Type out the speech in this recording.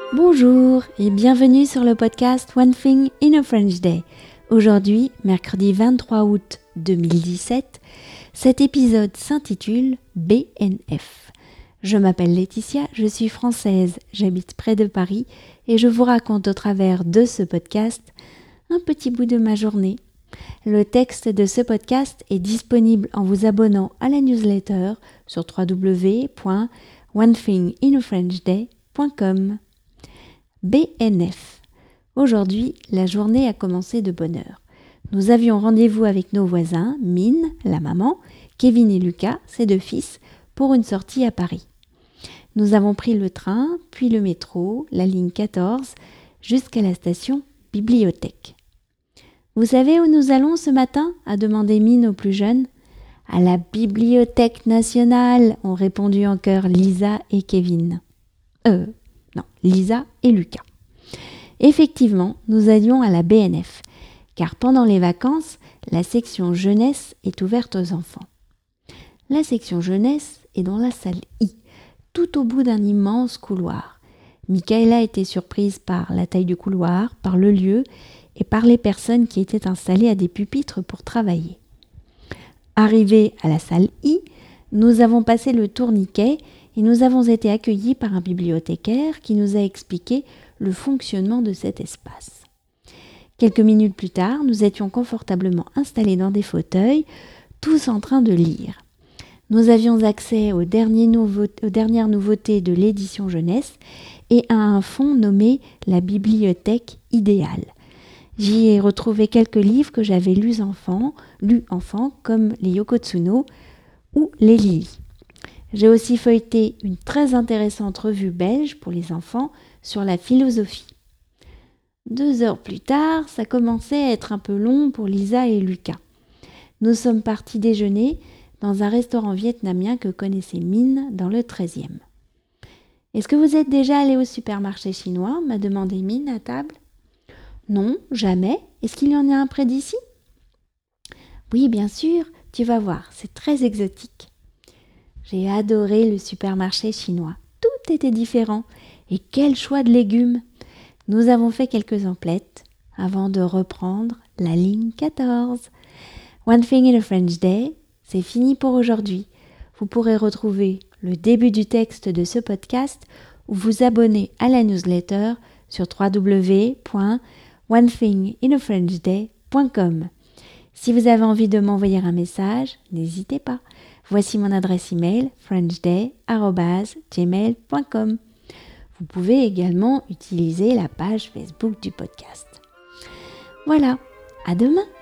Bonjour et bienvenue sur le podcast One Thing in a French Day. Aujourd'hui, mercredi 23 août 2017, cet épisode s'intitule BNF. Je m'appelle Laetitia, je suis française, j'habite près de Paris et je vous raconte au travers de ce podcast un petit bout de ma journée. Le texte de ce podcast est disponible en vous abonnant à la newsletter sur www.onethinginafrenchday.com. BNF. Aujourd'hui, la journée a commencé de bonne heure. Nous avions rendez-vous avec nos voisins, Mine, la maman, Kevin et Lucas, ses deux fils, pour une sortie à Paris. Nous avons pris le train, puis le métro, la ligne 14, jusqu'à la station Bibliothèque. « Vous savez où nous allons ce matin ?» a demandé Mine aux plus jeunes. « À la Bibliothèque nationale !» ont répondu en chœur Lisa et Kevin. Lisa et Lucas. Effectivement, nous allions à la BNF, car pendant les vacances, la section jeunesse est ouverte aux enfants. La section jeunesse est dans la salle I, tout au bout d'un immense couloir. Michaela était surprise par la taille du couloir, par le lieu et par les personnes qui étaient installées à des pupitres pour travailler. Arrivés à la salle I, nous avons passé le tourniquet et nous avons été accueillis par un bibliothécaire qui nous a expliqué le fonctionnement de cet espace. Quelques minutes plus tard, nous étions confortablement installés dans des fauteuils, tous en train de lire. Nous avions accès aux dernières nouveautés de l'édition jeunesse et à un fonds nommé la Bibliothèque idéale. J'y ai retrouvé quelques livres que j'avais lus enfant, comme les Yoko Tsuno ou les Lily. J'ai aussi feuilleté une très intéressante revue belge pour les enfants sur la philosophie. 2 heures plus tard, ça commençait à être un peu long pour Lisa et Lucas. Nous sommes partis déjeuner dans un restaurant vietnamien que connaissait Mine dans le 13e. « Est-ce que vous êtes déjà allé au supermarché chinois ?» m'a demandé Mine à table. « Non, jamais. Est-ce qu'il y en a un près d'ici ?»« Oui, bien sûr. Tu vas voir, c'est très exotique. » J'ai adoré le supermarché chinois. Tout était différent. Et quel choix de légumes! Nous avons fait quelques emplettes avant de reprendre la ligne 14. One Thing in a French Day, c'est fini pour aujourd'hui. Vous pourrez retrouver le début du texte de ce podcast ou vous abonner à la newsletter sur www.onethinginafrenchday.com. Si vous avez envie de m'envoyer un message, n'hésitez pas. Voici mon adresse email frenchday@gmail.com. Vous pouvez également utiliser la page Facebook du podcast. Voilà, à demain!